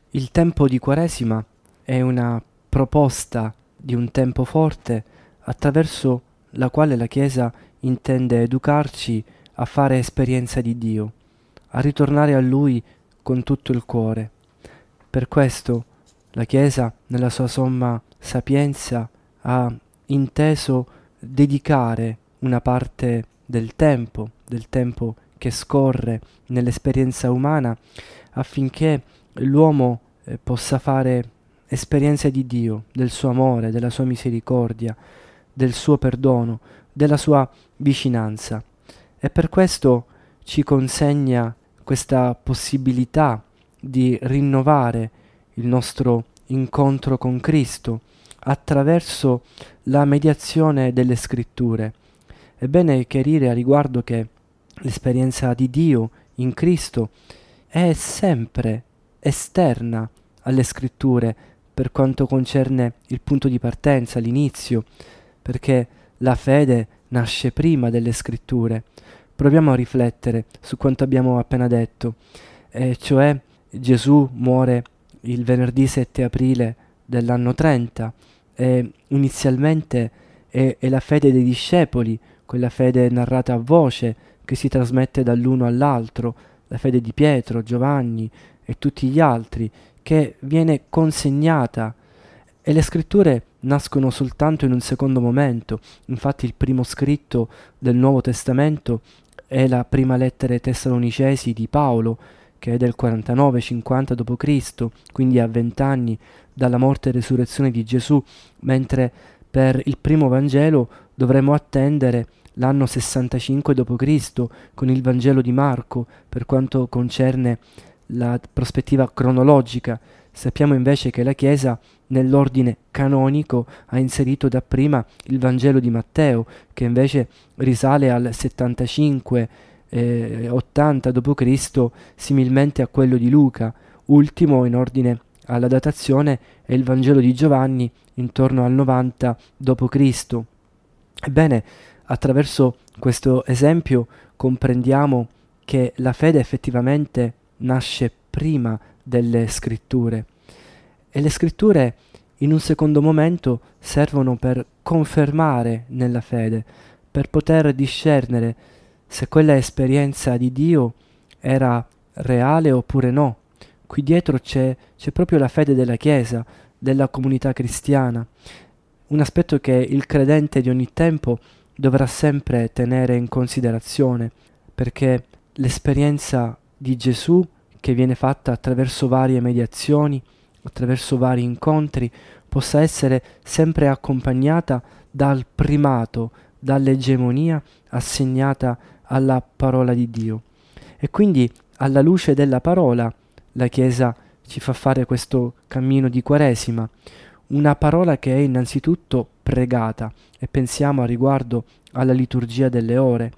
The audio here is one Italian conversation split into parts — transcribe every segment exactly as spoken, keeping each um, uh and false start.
Il tempo di Quaresima è una proposta di un tempo forte attraverso la quale la Chiesa intende educarci a fare esperienza di Dio, a ritornare a Lui con tutto il cuore. Per questo la Chiesa, nella sua somma sapienza, ha inteso dedicare una parte del tempo, del tempo che scorre nell'esperienza umana, affinché l'uomo eh, possa fare esperienza di Dio, del suo amore, della sua misericordia, del suo perdono, della sua vicinanza. E per questo ci consegna questa possibilità di rinnovare il nostro incontro con Cristo attraverso la mediazione delle scritture. È bene chiarire a riguardo che l'esperienza di Dio in Cristo è sempre esterna alle scritture per quanto concerne il punto di partenza, l'inizio, perché la fede nasce prima delle scritture. Proviamo a riflettere su quanto abbiamo appena detto, e cioè Gesù muore il venerdì sette aprile dell'anno trenta e inizialmente è, è la fede dei discepoli, quella fede narrata a voce che si trasmette dall'uno all'altro, la fede di Pietro, Giovanni e tutti gli altri, che viene consegnata, e le scritture nascono soltanto in un secondo momento. Infatti il primo scritto del Nuovo Testamento è la prima lettera ai Tessalonicesi di Paolo, che è del quarantanove cinquanta dopo Cristo, quindi a vent'anni dalla morte e resurrezione di Gesù, mentre per il primo Vangelo dovremo attendere l'anno sessantacinque dopo Cristo con il Vangelo di Marco per quanto concerne la prospettiva cronologica. Sappiamo invece che la Chiesa nell'ordine canonico ha inserito dapprima il Vangelo di Matteo, che invece risale al settantacinque ottanta dopo Cristo, similmente a quello di Luca. Ultimo in ordine alla datazione è il Vangelo di Giovanni, intorno al novanta dopo Cristo. Ebbene, attraverso questo esempio comprendiamo che la fede effettivamente nasce prima delle scritture, e le scritture in un secondo momento servono per confermare nella fede, per poter discernere se quella esperienza di Dio era reale oppure no. Qui dietro c'è, c'è proprio la fede della Chiesa, della comunità cristiana, un aspetto che il credente di ogni tempo dovrà sempre tenere in considerazione, perché l'esperienza di Gesù, che viene fatta attraverso varie mediazioni, attraverso vari incontri, possa essere sempre accompagnata dal primato, dall'egemonia assegnata alla parola di Dio. E quindi, alla luce della parola, la Chiesa ci fa fare questo cammino di Quaresima, una parola che è innanzitutto pregata, e pensiamo a riguardo alla liturgia delle ore,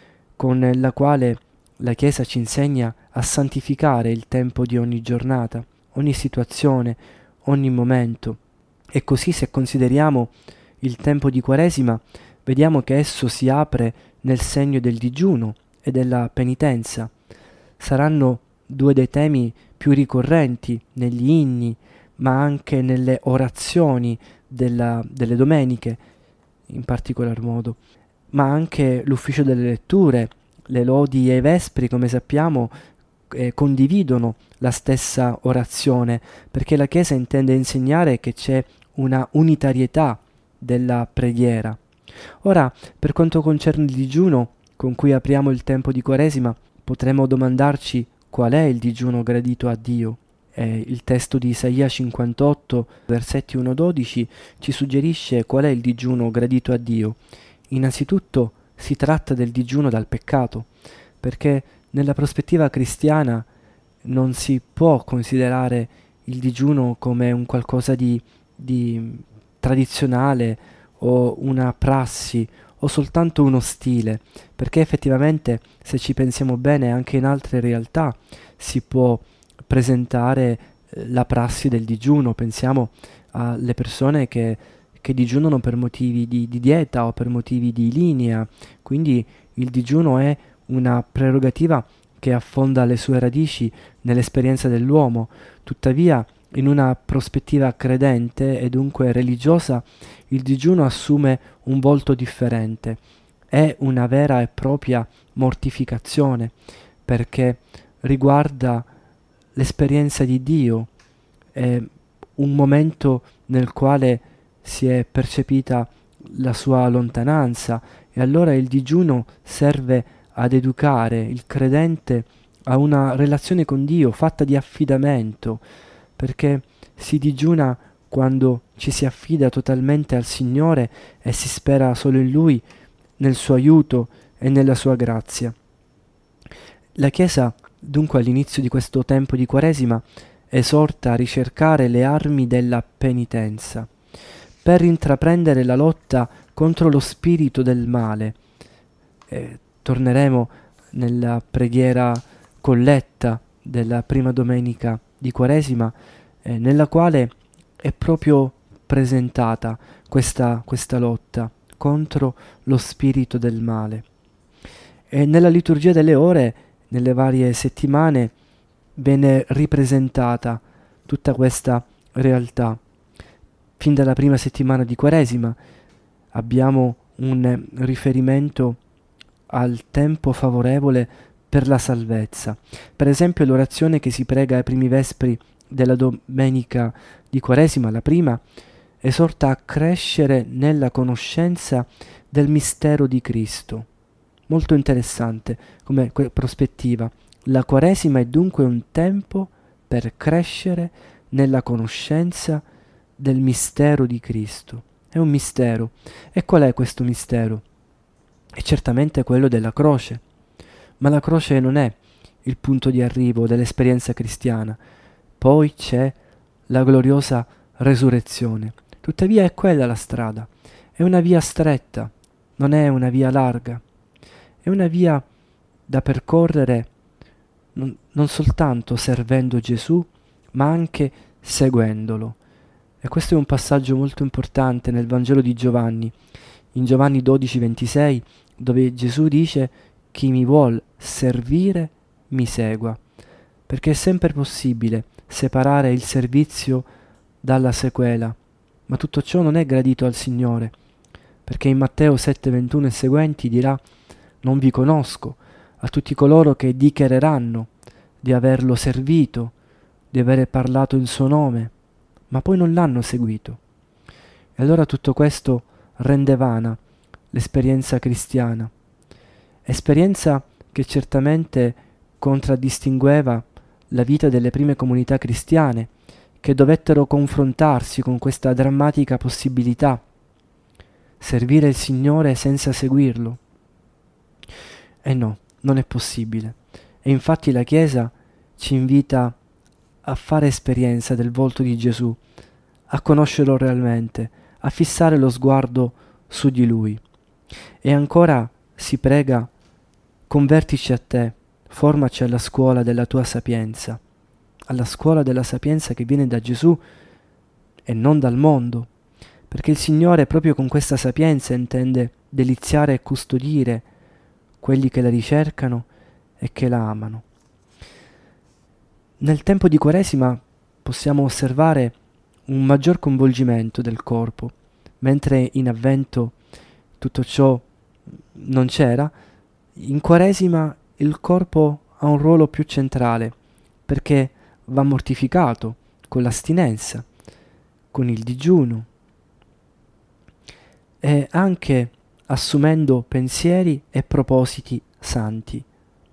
con la quale la Chiesa ci insegna a santificare il tempo di ogni giornata, ogni situazione, ogni momento. E così, se consideriamo il tempo di Quaresima, vediamo che esso si apre nel segno del digiuno e della penitenza. Saranno due dei temi più ricorrenti negli inni, ma anche nelle orazioni della, delle domeniche, in particolar modo, ma anche l'ufficio delle letture, le lodi e i vespri, come sappiamo, eh, condividono la stessa orazione, perché la Chiesa intende insegnare che c'è una unitarietà della preghiera. Ora, per quanto concerne il digiuno con cui apriamo il tempo di Quaresima, potremmo domandarci qual è il digiuno gradito a Dio. Eh, il testo di Isaia cinquantotto, versetti uno dodici, ci suggerisce qual è il digiuno gradito a Dio. Innanzitutto si tratta del digiuno dal peccato, perché nella prospettiva cristiana non si può considerare il digiuno come un qualcosa di, di tradizionale o una prassi o soltanto uno stile, perché effettivamente, se ci pensiamo bene, anche in altre realtà si può presentare eh, la prassi del digiuno. Pensiamo alle persone che, che digiunano per motivi di, di dieta o per motivi di linea, quindi il digiuno è una prerogativa che affonda le sue radici nell'esperienza dell'uomo. Tuttavia, in una prospettiva credente e dunque religiosa, il digiuno assume un volto differente. È una vera e propria mortificazione, perché riguarda l'esperienza di Dio, è un momento nel quale si è percepita la sua lontananza, e allora il digiuno serve ad educare il credente a una relazione con Dio fatta di affidamento, perché si digiuna quando ci si affida totalmente al Signore e si spera solo in Lui, nel suo aiuto e nella sua grazia. La Chiesa, dunque, all'inizio di questo tempo di Quaresima, esorta a ricercare le armi della penitenza, per intraprendere la lotta contro lo spirito del male. Eh, torneremo nella preghiera colletta della prima domenica di Quaresima, eh, nella quale è proprio presentata questa, questa lotta contro lo spirito del male. E nella liturgia delle ore, nelle varie settimane, viene ripresentata tutta questa realtà. Fin dalla prima settimana di Quaresima abbiamo un riferimento al tempo favorevole per la salvezza. Per esempio, l'orazione che si prega ai primi vespri della domenica di Quaresima, la prima, esorta a crescere nella conoscenza del mistero di Cristo. Molto interessante come prospettiva. La Quaresima è dunque un tempo per crescere nella conoscenza del mistero di Cristo. È un mistero. E qual è questo mistero? È certamente quello della croce. Ma la croce non è il punto di arrivo dell'esperienza cristiana. Poi c'è la gloriosa resurrezione. Tuttavia è quella la strada. È una via stretta, non è una via larga. È una via da percorrere non, non soltanto servendo Gesù, ma anche seguendolo. E questo è un passaggio molto importante nel Vangelo di Giovanni, in Giovanni dodici ventisei, dove Gesù dice: chi mi vuol servire mi segua, perché è sempre possibile separare il servizio dalla sequela, ma tutto ciò non è gradito al Signore, perché in Matteo sette ventuno e seguenti dirà: non vi conosco, a tutti coloro che dichiareranno di averlo servito, di avere parlato in suo nome, ma poi non l'hanno seguito. E allora tutto questo rende vana l'esperienza cristiana, esperienza che certamente contraddistingueva la vita delle prime comunità cristiane, che dovettero confrontarsi con questa drammatica possibilità: servire il Signore senza seguirlo. E no, non è possibile. E infatti la Chiesa ci invita a fare esperienza del volto di Gesù, a conoscerlo realmente, a fissare lo sguardo su di Lui. E ancora si prega: convertici a te, formaci alla scuola della tua sapienza, alla scuola della sapienza che viene da Gesù e non dal mondo, perché il Signore proprio con questa sapienza intende deliziare e custodire quelli che la ricercano e che la amano. Nel tempo di Quaresima possiamo osservare un maggior coinvolgimento del corpo, mentre in Avvento tutto ciò non c'era. In Quaresima il corpo ha un ruolo più centrale, perché va mortificato con l'astinenza, con il digiuno e anche assumendo pensieri e propositi santi.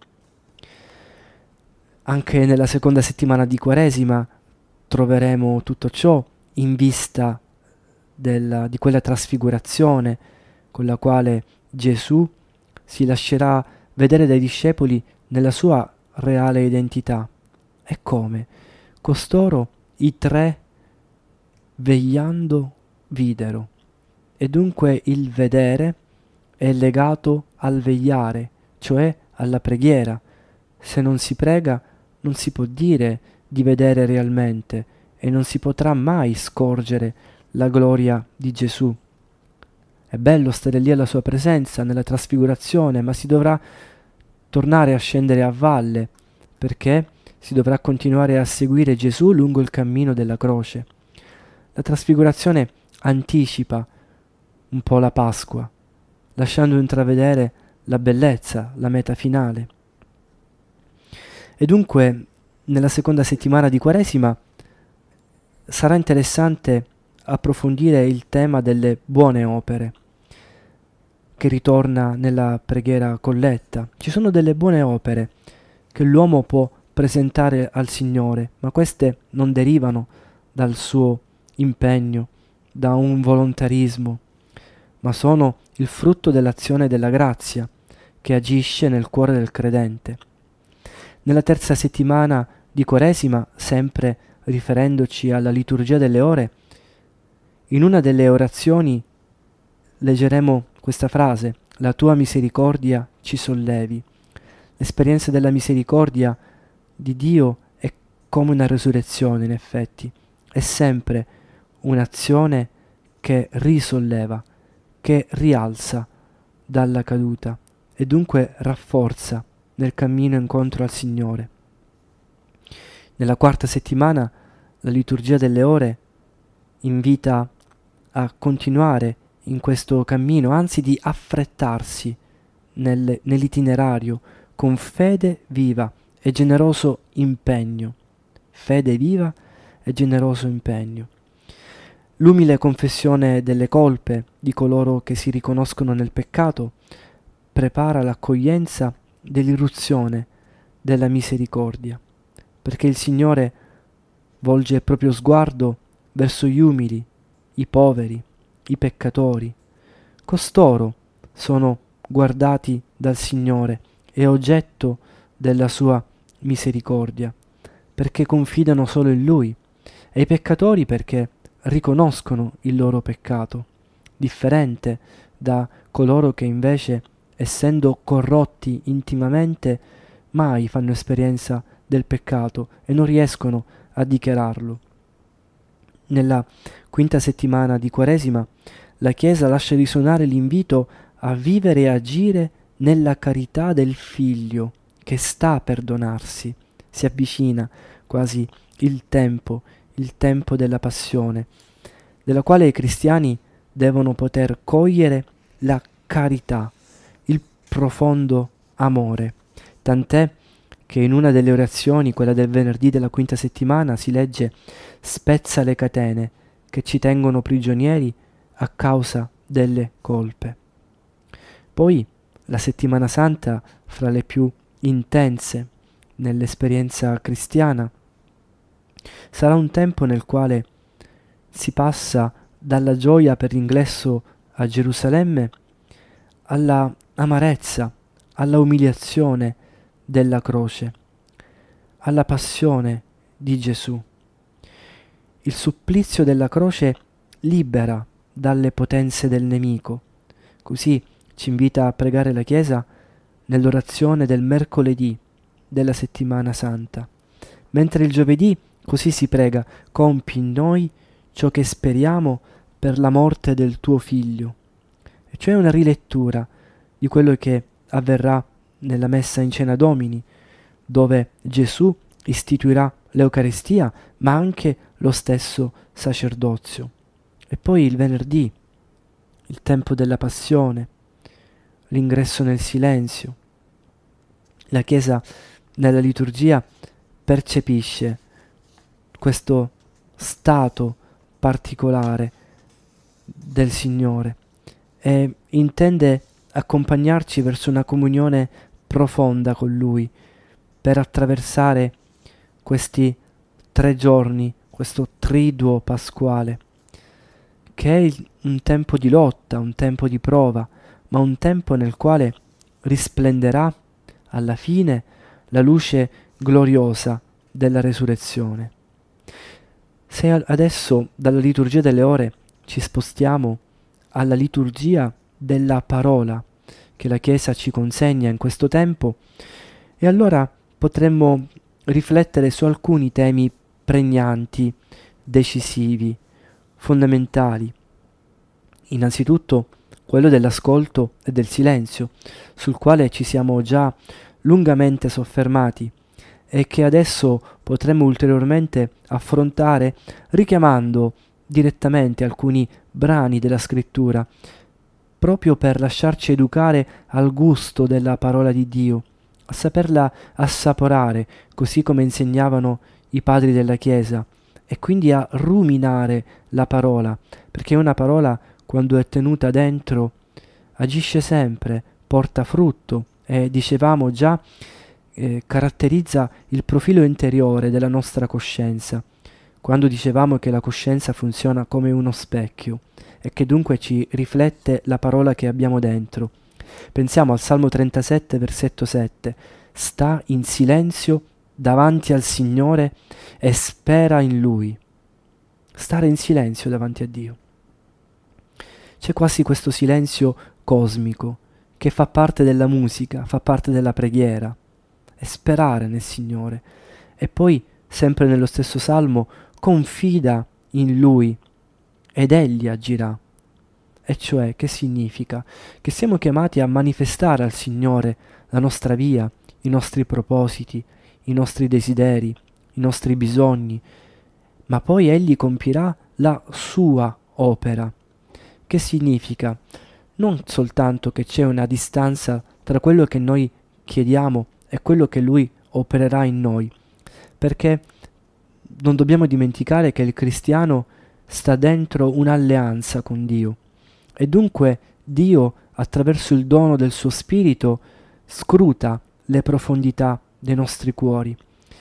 Anche nella seconda settimana di Quaresima troveremo tutto ciò in vista della, di quella trasfigurazione con la quale Gesù si lascerà vedere dai discepoli nella sua reale identità. E come? Costoro, i tre, vegliando, videro. E dunque il vedere è legato al vegliare, cioè alla preghiera. Se non si prega, non si può dire di vedere realmente e non si potrà mai scorgere la gloria di Gesù. È bello stare lì alla sua presenza nella trasfigurazione, ma si dovrà tornare a scendere a valle, perché si dovrà continuare a seguire Gesù lungo il cammino della croce. La trasfigurazione anticipa un po' la Pasqua, lasciando intravedere la bellezza, la meta finale. E dunque, nella seconda settimana di Quaresima sarà interessante approfondire il tema delle buone opere, che ritorna nella preghiera colletta. Ci sono delle buone opere che l'uomo può presentare al Signore, ma queste non derivano dal suo impegno, da un volontarismo, ma sono il frutto dell'azione della grazia che agisce nel cuore del credente. Nella terza settimana di Quaresima, sempre riferendoci alla liturgia delle ore, in una delle orazioni leggeremo questa frase: la tua misericordia ci sollevi. L'esperienza della misericordia di Dio è come una resurrezione, in effetti, è sempre un'azione che risolleva, che rialza dalla caduta e dunque rafforza nel cammino incontro al Signore. Nella quarta settimana la liturgia delle ore invita a continuare in questo cammino, anzi di affrettarsi nel, nell'itinerario con fede viva e generoso impegno. Fede viva e generoso impegno. L'umile confessione delle colpe di coloro che si riconoscono nel peccato prepara l'accoglienza dell'irruzione della misericordia, perché il Signore volge il proprio sguardo verso gli umili, i poveri, i peccatori. Costoro sono guardati dal Signore e oggetto della sua misericordia, perché confidano solo in Lui, e i peccatori perché riconoscono il loro peccato, differente da coloro che invece, essendo corrotti intimamente, mai fanno esperienza del peccato e non riescono a dichiararlo. Nella quinta settimana di Quaresima la Chiesa lascia risuonare l'invito a vivere e agire nella carità del Figlio che sta a perdonarsi. Si avvicina quasi il tempo, il tempo della passione, della quale i cristiani devono poter cogliere la carità, il profondo amore, tant'è che in una delle orazioni, quella del venerdì della quinta settimana, si legge: spezza le catene che ci tengono prigionieri a causa delle colpe. Poi la settimana santa, fra le più intense nell'esperienza cristiana, sarà un tempo nel quale si passa dalla gioia per l'ingresso a Gerusalemme alla amarezza, alla umiliazione della croce, alla passione di Gesù. Il supplizio della croce libera dalle potenze del nemico. Così ci invita a pregare la Chiesa nell'orazione del mercoledì della settimana santa, mentre il giovedì così si prega: compi in noi ciò che speriamo per la morte del tuo Figlio, e cioè una rilettura di quello che avverrà nella messa in Cena Domini, dove Gesù istituirà l'Eucaristia, ma anche lo stesso sacerdozio. E poi il venerdì, il tempo della passione, l'ingresso nel silenzio. La Chiesa nella liturgia percepisce questo stato particolare del Signore e intende accompagnarci verso una comunione profonda con Lui per attraversare questi tre giorni, questo triduo pasquale, che è un tempo di lotta, un tempo di prova, ma un tempo nel quale risplenderà alla fine la luce gloriosa della resurrezione. Se adesso dalla liturgia delle ore ci spostiamo alla liturgia della parola che la Chiesa ci consegna in questo tempo, e allora potremmo riflettere su alcuni temi pregnanti, decisivi, fondamentali. Innanzitutto quello dell'ascolto e del silenzio, sul quale ci siamo già lungamente soffermati e che adesso potremmo ulteriormente affrontare richiamando direttamente alcuni brani della scrittura, proprio per lasciarci educare al gusto della parola di Dio, a saperla assaporare, così come insegnavano i padri della Chiesa, e quindi a ruminare la parola, perché una parola, quando è tenuta dentro, agisce sempre, porta frutto e, dicevamo già, eh, caratterizza il profilo interiore della nostra coscienza, quando dicevamo che la coscienza funziona come uno specchio e che dunque ci riflette la parola che abbiamo dentro. Pensiamo al Salmo trentasette, versetto sette: sta in silenzio davanti al Signore e spera in Lui. Stare in silenzio davanti a Dio. C'è quasi questo silenzio cosmico che fa parte della musica, fa parte della preghiera, e sperare nel Signore. E poi, sempre nello stesso Salmo, confida in Lui ed Egli agirà. E cioè, che significa? Che siamo chiamati a manifestare al Signore la nostra via, i nostri propositi, i nostri desideri, i nostri bisogni, ma poi Egli compirà la sua opera. Che significa? Non soltanto che c'è una distanza tra quello che noi chiediamo e quello che Lui opererà in noi, perché non dobbiamo dimenticare che il cristiano sta dentro un'alleanza con Dio, e dunque Dio, attraverso il dono del suo Spirito, scruta le profondità dei nostri cuori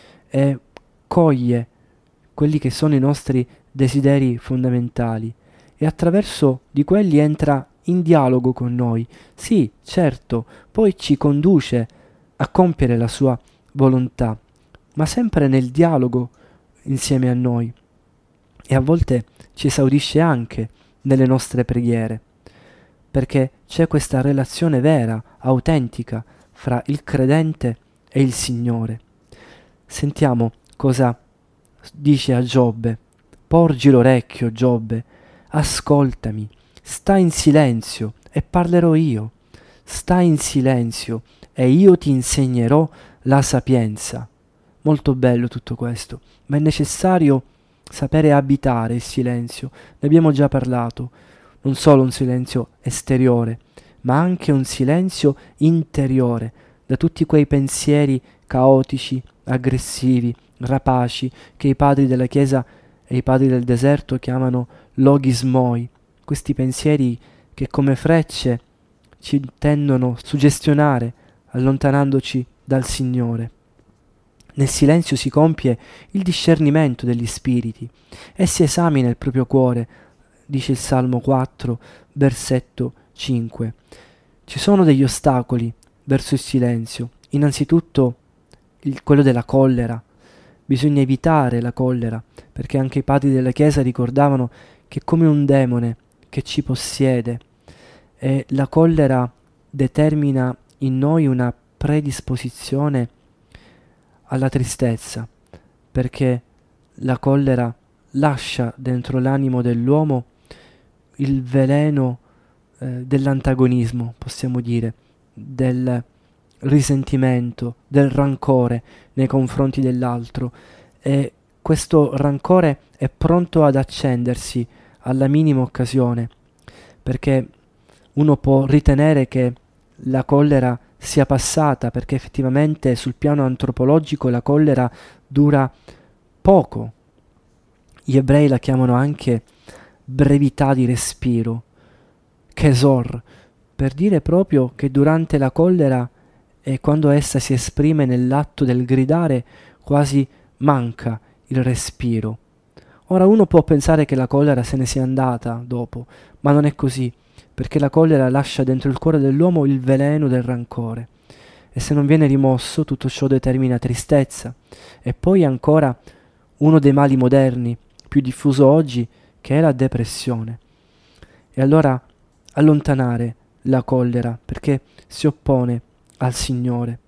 e coglie quelli che sono i nostri desideri fondamentali, e attraverso di quelli entra in dialogo con noi. Sì, certo, poi ci conduce a compiere la sua volontà, ma sempre nel dialogo insieme a noi, e a volte ci esaurisce anche nelle nostre preghiere, perché c'è questa relazione vera, autentica, fra il credente e il Signore. Sentiamo cosa dice a Giobbe: porgi l'orecchio, Giobbe, ascoltami, sta in silenzio e parlerò io, sta in silenzio e io ti insegnerò la sapienza. Molto bello tutto questo, ma è necessario sapere abitare il silenzio. Ne abbiamo già parlato, non solo un silenzio esteriore, ma anche un silenzio interiore, da tutti quei pensieri caotici, aggressivi, rapaci, che i padri della Chiesa e i padri del deserto chiamano logismoi, questi pensieri che come frecce ci tendono a suggestionare, allontanandoci dal Signore. Nel silenzio si compie il discernimento degli spiriti e si esamina il proprio cuore, dice il Salmo quattro, versetto cinque. Ci sono degli ostacoli verso il silenzio, innanzitutto il, quello della collera. Bisogna evitare la collera, perché anche i padri della Chiesa ricordavano che è come un demone che ci possiede, e la collera determina in noi una predisposizione alla tristezza, perché la collera lascia dentro l'animo dell'uomo il veleno eh, dell'antagonismo, possiamo dire, del risentimento, del rancore nei confronti dell'altro, e questo rancore è pronto ad accendersi alla minima occasione, perché uno può ritenere che la collera sia passata, perché effettivamente sul piano antropologico la collera dura poco. Gli ebrei la chiamano anche brevità di respiro, kesor, per dire proprio che durante la collera e quando essa si esprime nell'atto del gridare quasi manca il respiro. Ora uno può pensare che la collera se ne sia andata dopo, ma non è così, perché la collera lascia dentro il cuore dell'uomo il veleno del rancore, e se non viene rimosso tutto ciò determina tristezza, e poi ancora uno dei mali moderni più diffuso oggi, che è la depressione. E allora allontanare la collera, perché si oppone al Signore.